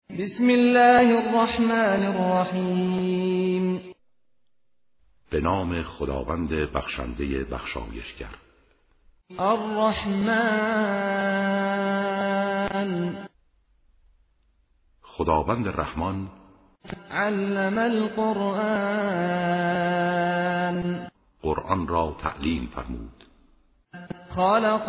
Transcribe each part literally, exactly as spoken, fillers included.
بسم الله الرحمن الرحیم. به نام خداوند بخشنده بخشایشگر. الرحمن، خداوند رحمان. علم القرآن، قرآن را تعلیم فرمود. خلق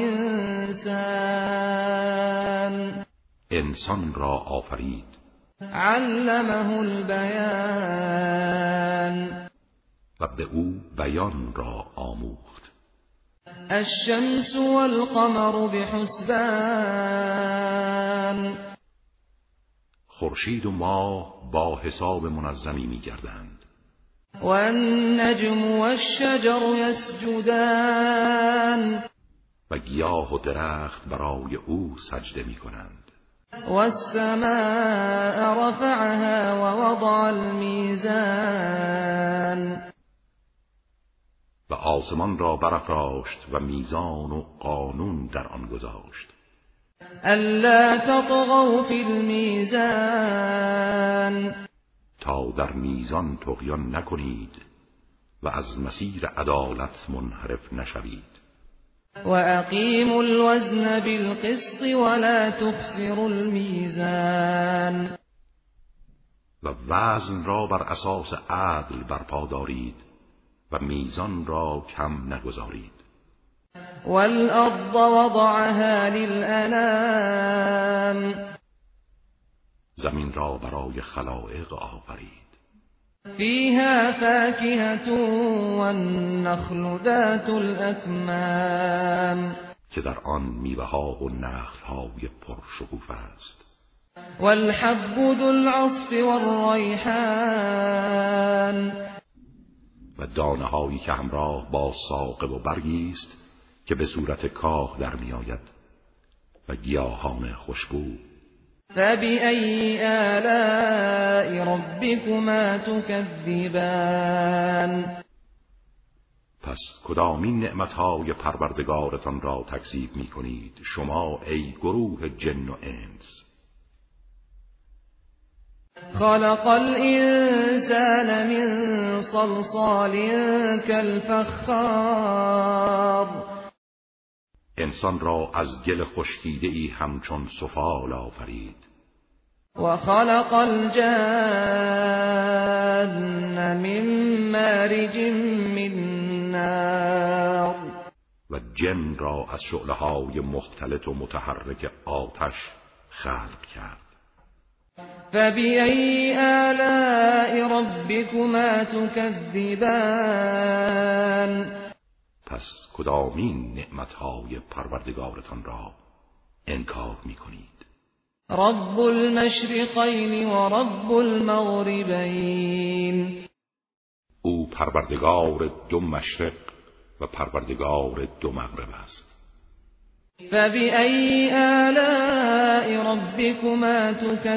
الانسان، انسان را آفرید. علمه البیان، و به او بیان را آموخت. الشمس والقمر بحسبان، خورشید و ماه با حساب منظمی می‌گردند. والنجم والشجر يسجدان، و گیاه و درخت برای او سجده می‌کنند. والسماء رفعها ووضع الميزان، و آسمان را برافراشت و میزان و قانون در آن گذاشت. ألا تطغوا في الميزان، تا در میزان طغیان نکنید و از مسیر عدالت منحرف نشوید. وأقيموا الوزن بالقسط ولا تخسروا الميزان، و وزن را بر اساس عدل برپا دارید و میزان را کم نگذارید. والأرض وضعها للأنام، زمین را برای خلائق آفرید. فيها فاكهة والنخل ذات الأكمام، که در آن میوه‌ها و نخل‌های پرشکوفه است. والحب ذو العصف والریحان، و دانه‌هایی که همراه با ساقه و برگی است که به صورت کاه در میآید و گیاهان خوشبو. فبأي آلاء ربكما تكذبان، پس کدامین نعمتهای پروردگارتان را تکذیب می کنید شما ای گروه جن و انس؟ خلق الإنسان من صلصال كالفخار، انسان را از گل خشکیده ای همچون سفال آفرید. وخلق الجان من مارج من نار، و جن را از شعله‌های مختلط و متحرک آتش خلق کرد. فبأي آلاء ربكما تكذبان، پس کدامین نعمتهای پروردگارتان را انکار می کنید؟ رب المشرقین و رب المغربین، او پروردگار دو مشرق و پروردگار دو مغرب است. فبأي آلاء ربكما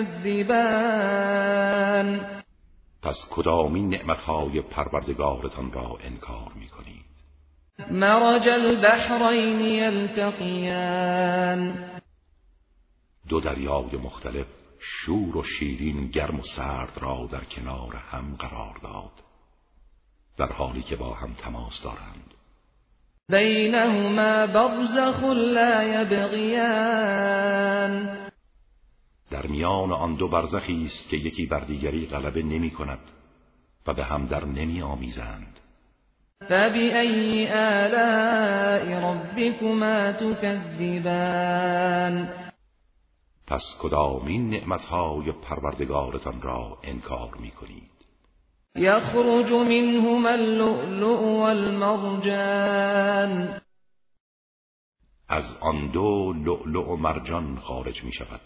تكذبان، پس کدامین نعمتهای پروردگارتان را انکار می کنید؟ مرج البحرین یلتقیان، دو دریای مختلف شور و شیرین، گرم و سرد را در کنار هم قرار داد، در حالی که با هم تماس دارند. بینهما برزخ لا یبغیان، در میان آن دو برزخی است که یکی بر دیگری غلبه نمی کند و به هم در نمی آمیزند. فبأي آلاء ربكما تكذبان، پس کدامین نعمتهای پروردگارتان را انکار می کنید؟ یخرج منهما اللؤلؤ والمرجان، از آن دو لؤلؤ و مرجان خارج می شود.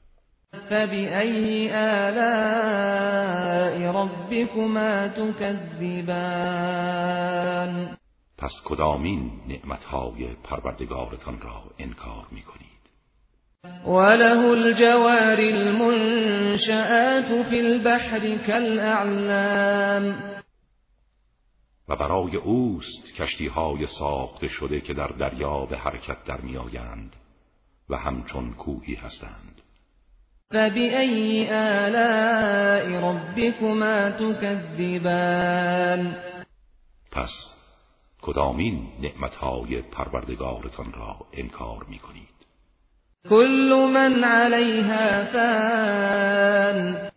فبأي آلاء ربكما تكذبان، پس کدامین نعمتهای پروردگارتان را انکار می کنید؟ وله الجوار المنشآت في البحر كالأعلام، و برای اوست کشتی‌های ساخته شده که در دریا به حرکت در می‌آیند و همچون کوهی هستند. فبأي آلاء ربكما تكذبان پس کدامین نعمتهای پروردگارتان را انکار می کنید؟ كل من عليها فان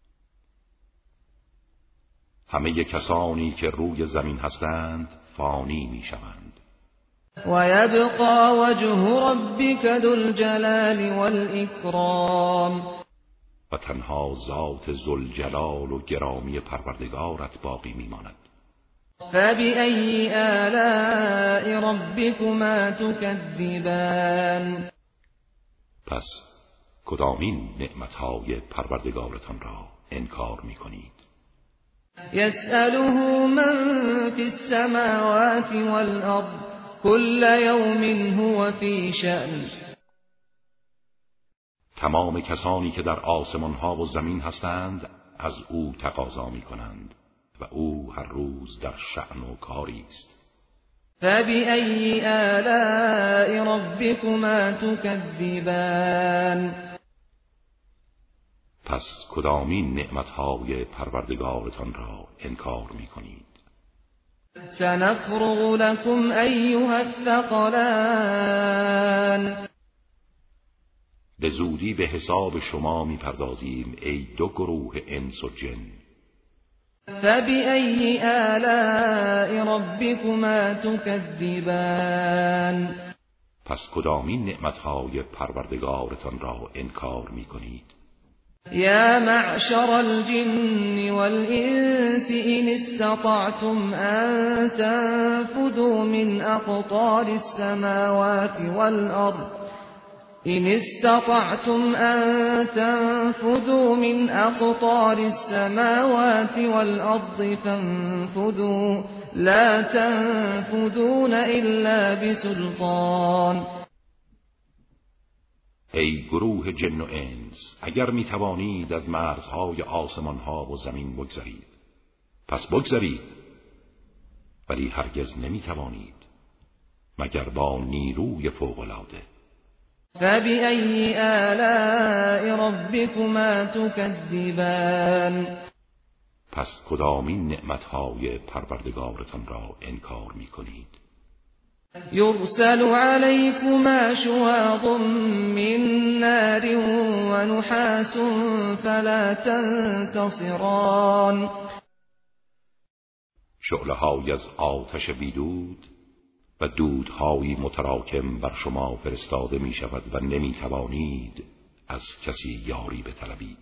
همه کسانی که روی زمین هستند فانی می شوند. و یبقى وجه ربک ذو الجلال والإکرام و تنها ذات ذوالجلال و گرامی پروردگارت باقی می ماند. فبأي آلاء ربكما تكذبان پس کدامین نعمتهای پروردگارتان را انکار می کنید؟ يسأله من في السماوات والأرض كل يوم هو في شأن تمام کسانی که در آسمان ها و زمین هستند از او تقاضا می کنند و او هر روز در شأن و کاری است. فبأي آلاء ربكما تكذبان پس کدامین نعمتهای پروردگارتان را انکار می کنید؟ سنفرغ لكم أيها الثقلان به زودی به حساب شما می پردازیم ای دو گروه انس و جن. فبأي آلاء ربكما تكذبان پس کدامین نعمتهای پروردگارتان را انکار می کنید؟ يا معشر الجن والإنس إن استطعتم أن تنفذوا من أقطار السماوات والأرض إن استطعتم أن تنفذوا من أقطار السماوات والأرض فانفذوا لا تنفذون إلا بسلطان. ای گروه جن و انس، اگر می توانید از مرزهای آسمان ها و زمین بگذرید پس بگذرید، ولی هرگز نمی توانید مگر با نیروی فوق‌العاده. فبأي آلاء ربكما تكذبان پس کدامین نعمتهای پروردگارتان را انکار می کنید؟ يرسل عليكما شواظ من نار ونحاس فلا تنتصران شعله‌هایی از آتش بیدود و دودهایی متراکم بر شما فرستاده می شود و نمی توانید از کسی یاری بطلبید.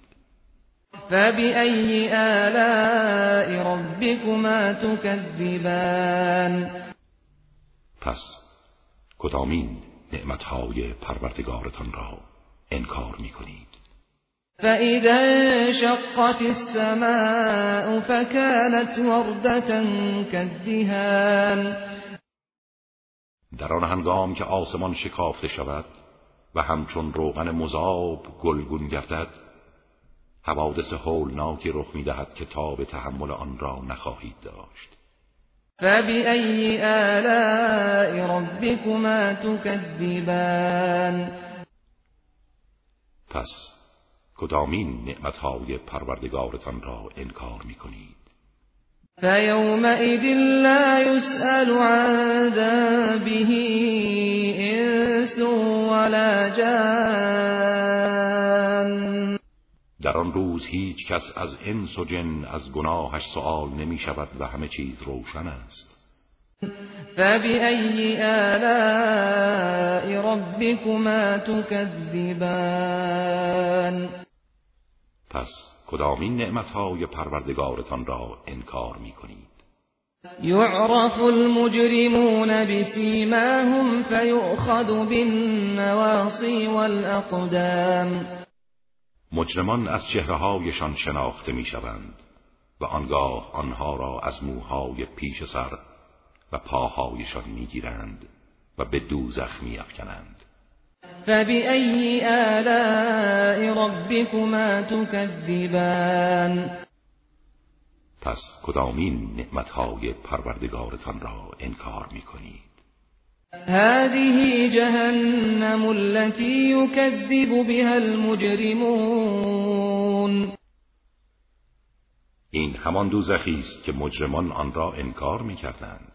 فبأي آلاء ربكما تكذبان پس کدامین نعمتهای پروردگارتان را انکار می کنید؟ فإذا انشقت السماء فكانت وردة كالدهان در آن هنگام که آسمان شکافته شود و همچون روغن مذاب گلگون گردد، حوادث هولناکی رخ می دهد که تاب تحمل آن را نخواهید داشت. فبأي آلاء ربكما تكذبان پس کدامین نعمتهای پروردگارتان را انکار می کنید؟ فيومئذ لا يسأل عن ذنبه إنس ولا جان در آن روز هیچ کس از انس و جن از گناهش سؤال نمی شود و همه چیز روشن است. فبأي آلاء ربكما تكذبان پس کدامین نعمتهای پروردگارتان را انکار می کنید؟ يعرف المجرمون بسيماهم فيؤخذ بالنواصي والأقدام مجرمان از چهره‌هایشان شناخته می شوند و آنگاه آنها را از موهای پیش سر و پاهایشان می گیرند و به دوزخ می افکنند. فبأي آلاء ربكما تكذبان پس کدامین نعمتهای پروردگارتان را انکار می کنید؟ هذه جهنم التي يكذب بها المجرمون. این همان دوزخی است که مجرمان آن را انکار می‌کردند.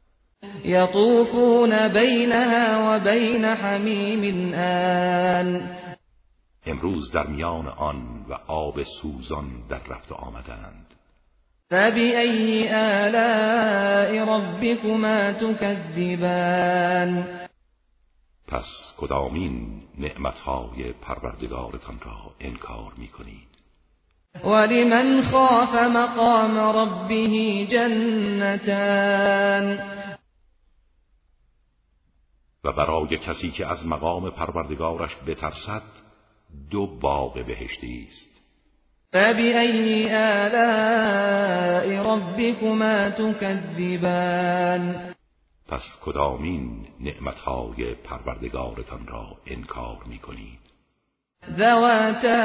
یطوفون بینها و بین حمیم آن. امروز در میان آن و آب سوزان در رفت آمدند. فبأي آلاء ربكما تكذبان. پس کدامین نعمتهای پروردگارتان را انکار می‌کنید؟ ولمن خاف مقام ربه جنتان. و برای کسی که از مقام پروردگارش بترسد دو باغ بهشتی است. فبأي آلاء ربكما تكذبان. پس کدامین نعمتهای پروردگارتان را انکار می‌کنید؟ ذواتا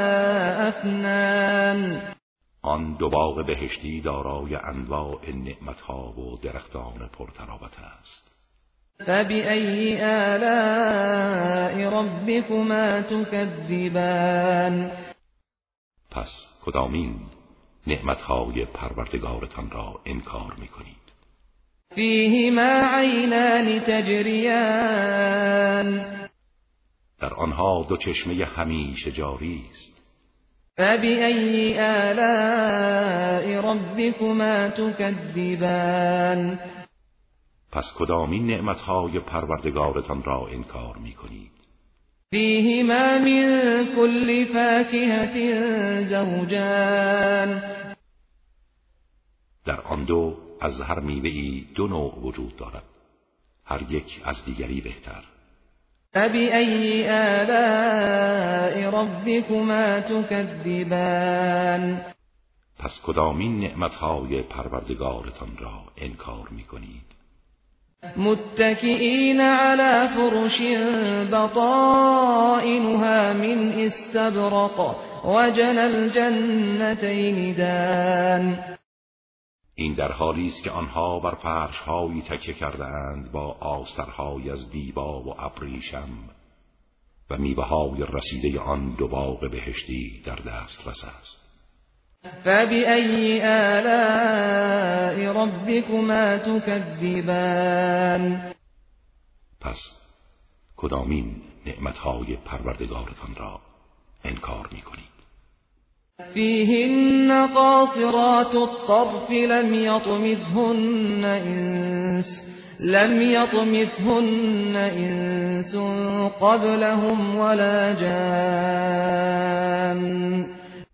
افنان. آن دو باغ بهشتی دارای انواع نعمتها و درختان پرتراوت است. فبأي آلاء ربكما تكذبان. پس کدامین نعمتهای پروردگارتان را انکار می‌کنید؟ فیهما عینان تجریان. در آنها دو چشمه همیشه جاری است. فبأي آلاء ربكما تكذبان. پس کدامین نعمتهای پروردگارتان را انکار می‌کنید؟ فیهما من كل فاکهة زوجان. در آن دو از هر میوه‌ای دو نوع وجود دارد، هر یک از دیگری بهتر. فبأي آلاء ربكما تكذبان. پس کدامین نعمتهای پروردگارتان را انکار می‌کنید؟ متكئین علی فرش بطائنها من استبرق وجنى الجنتین دان. این در حالی است که آنها بر فرش‌هایی تکیه کرده‌اند با آسترهای از دیبا و ابریشم و میوه‌های رسیده آن دو باغ بهشتی در دسترس است. فبأي آلاء ربكما تكذبان. پس کدامین نعمتهای پروردگارتان را انکار می‌کنید؟ فیهن قاصرات الطرف لم یطمثهن انس لم یطمثهن انس قبلهم ولا جان.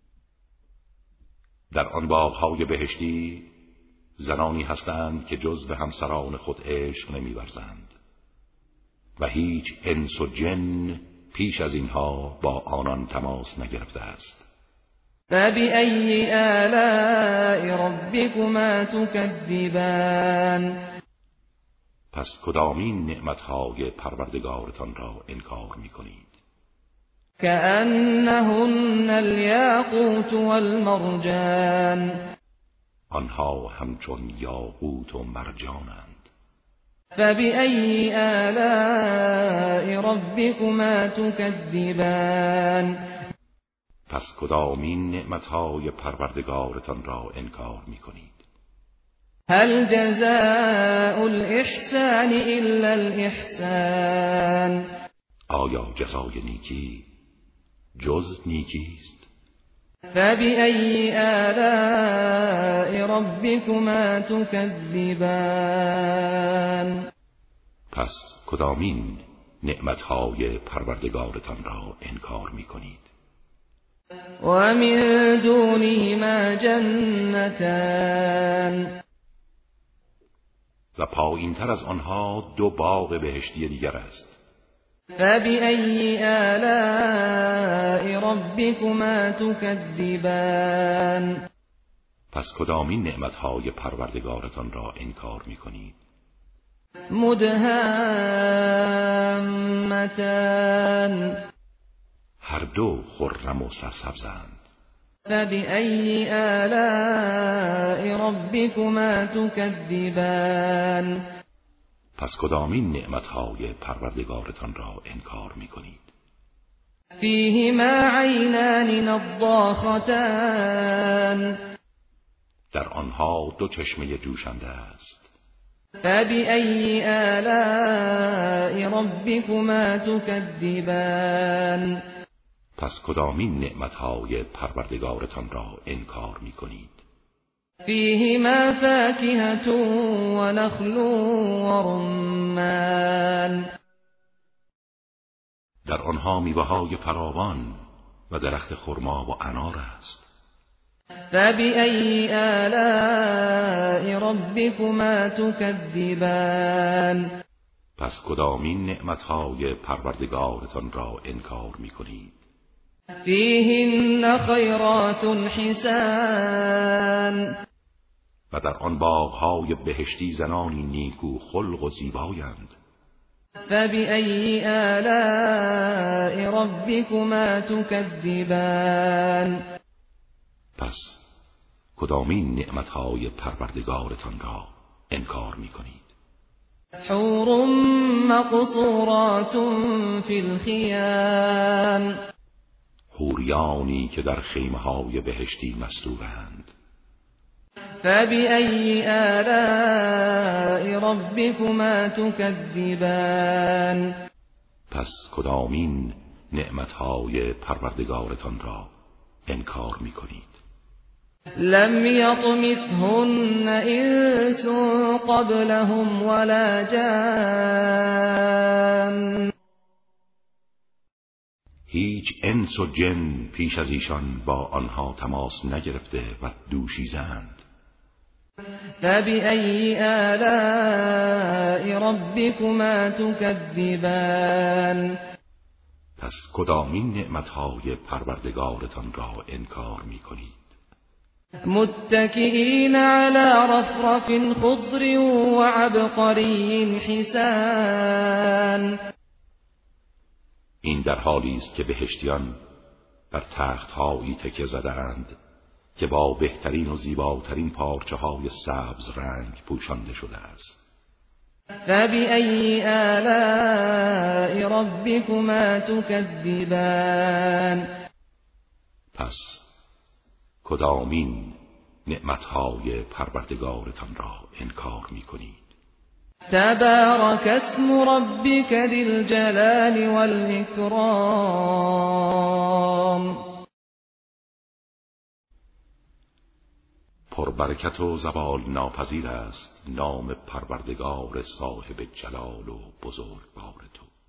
در آن باغ‌های بهشتی زنانی هستند که جز به همسران خود عشق نمی‌ورزند و هیچ انس و جن پیش از اینها با آنان تماس نگرفته است. فبأي آلاء ربكما تكذبان. پس کدامین نعمتهای پروردگارتان را انکار می‌کنید؟ كأنهن الياقوت والمرجان. آنها همچون یاقوت و مرجانند. فبأي آلاء ربكما تكذبان. پس کدامین نعمتهای پروردگارتان را انکار می‌کنید؟ هل جزاء الإحسان إلا الإحسان. آیا جزای نیکی جز نیکی است؟ فبأي آلاء ربكما تكذبان. پس کدامین نعمتهای پروردگارتان را انکار می‌کنید؟ و من دونهما جنتان. و پایین‌تر از آنها دو باغ بهشتی دیگر است. فبأي آلاء ربكما تكذبان. پس کدامین نعمتهای پروردگارتان را انکار می‌کنید؟ مدهامتان. هر دو خرم و سرسبزند. فبأي آلاء ربكما تكذبان. پس کدامین نعمتهای پروردگارتان را انکار می کنید؟ فیهما عینان نضاختان در آنها دو چشمه جوشنده است. فبأي آلاء ربكما تكذبان پس کدامین نعمتهای پروردگارتان را انکار می کنید؟ فیهما فاکهة و نخل و رمان در آنها میوه‌های فراوان و درخت خرما و انار است. فبأي آلاء ربكما تكذبان پس کدامین نعمتهای پروردگارتان را انکار می کنید؟ فیهن خیرات حسان و در آن باغهای بهشتی زنانی نیکو خلق و زیبایند. فبأي آلاء ربكما تكذبان پس کدامین نعمتهای پروردگارتان را انکار می کنید؟ حور مقصورات فی الخیام حوریانی که در خیمه‌های بهشتی مستورند. فبأي آلاء ربكما تكذبان پس کدامین نعمتهای پروردگارتان را انکار می کنید؟ لم یطمثهن انس قبلهم ولا جان هیچ انس و جن پیش از ایشان با آنها تماس نگرفته و دوشیزند. فبأي آلاء ربكما تكذبان پس کدامین نعمتهای پروردگارتان را انکار می کنید؟ متكئين على رفرف خضر وعبقري حسان این در حالی است که بهشتیان بر تخت‌هایی تکیه زده‌اند که با بهترین و زیباترین پارچه‌های سبز رنگ پوشانده شده است. فبأي آلاء ربكما تكذبان پس کدامین نعمتهای پروردگارتان را انکار می کنید؟ تبارك اسم ربك ذي الجلال والإكرام پربرکت و زوال ناپذیر است نام پروردگار صاحب جلال و بزرگوار تو.